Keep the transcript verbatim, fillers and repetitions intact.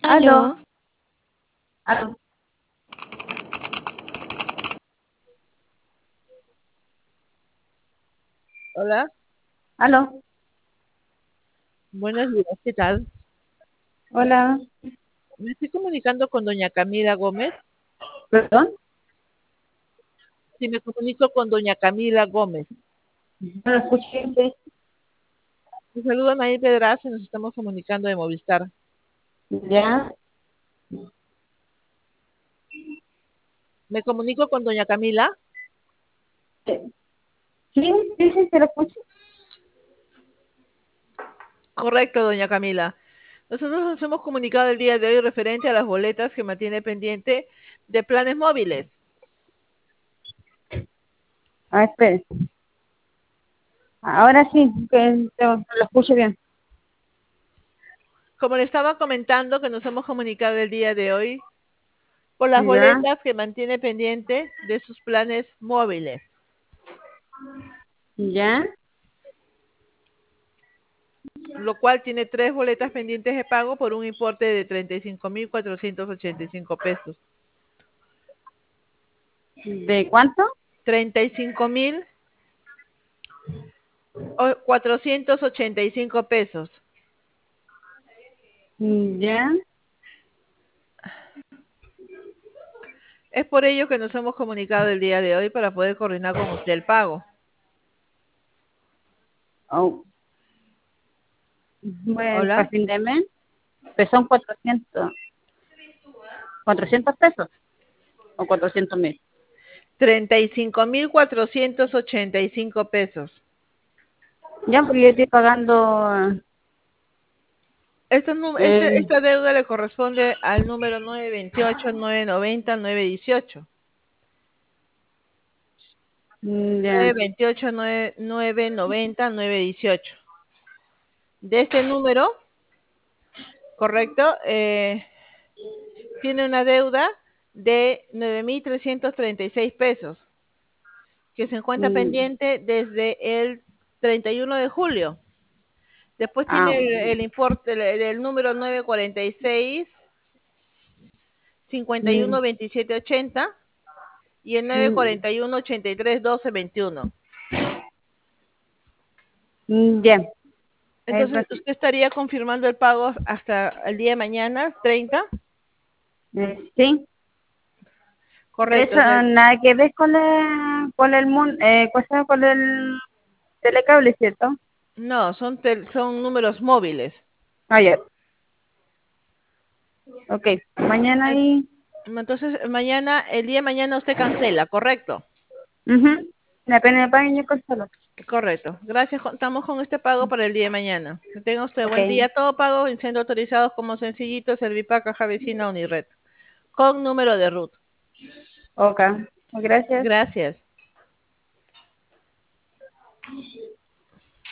Aló, Aló, aló, Hola, aló, buenos días, ¿qué tal? hola, Me estoy comunicando con doña Camila Gómez. perdón, Si me comunico con doña Camila Gómez. no lo escuché, sí. Me saluda Nair Pedraza y nos estamos comunicando de Movistar. Ya, Me comunico con doña Camila. eh, sí, sí, sí, se lo escuché. Correcto, doña Camila. Nosotros nos hemos comunicado el día de hoy referente a las boletas que mantiene pendiente de planes móviles. Ah, espere, ahora sí, que te- lo escucho bien. Como le estaba comentando que nos hemos comunicado el día de hoy por las Ya, boletas que mantiene pendiente de sus planes móviles, ya, lo cual tiene tres boletas pendientes de pago por un importe de treinta y cinco mil cuatrocientos ochenta y cinco pesos. ¿de cuánto? treinta y cinco mil cuatrocientos ochenta y cinco pesos. Ya, Es por ello que nos hemos comunicado el día de hoy para poder coordinar con usted el pago. oh, bueno, para Hola. fin de mes, pues son cuatrocientos, cuatrocientos pesos o cuatrocientos mil. treinta y cinco mil cuatrocientos ochenta y cinco pesos. Ya, porque yo estoy pagando Esta, nu- este- el, esta deuda le corresponde al número nueve veintiocho, nueve noventa, nueve dieciocho. ya, nueve veintiocho, nueve noventa, nueve dieciocho. De este número, correcto, eh, tiene una deuda de nueve mil trescientos treinta y seis pesos, que se encuentra mm, pendiente desde el treinta y uno de julio. Después ah, tiene el, el importe, el, el número nueve cuarenta y seis, cincuenta y mm, uno veintisiete ochenta y el nueve mm, cuarenta y uno ochenta y tres doce veintiuno. mm, ya, ahí Entonces, va. usted estaría confirmando el pago hasta el día de mañana, treinta. Eh, sí. Correcto. Eso O sea, nada que ver con el, con el mundo, eh, cosa con el telecable, ¿cierto? no, son, tel- son números móviles. Ayer. Ok. Mañana En- ahí. Entonces, mañana, el día de mañana usted cancela, ¿correcto? Uh La pena de paguen yo cancelo. Correcto. Gracias. Contamos con este pago para el día de mañana. Que tenga usted buen Ok. día. Todo pago siendo autorizados como Sencillito, Servipaca, Caja Vecina, Unired. Con número de RUT. Ok. Gracias. Gracias.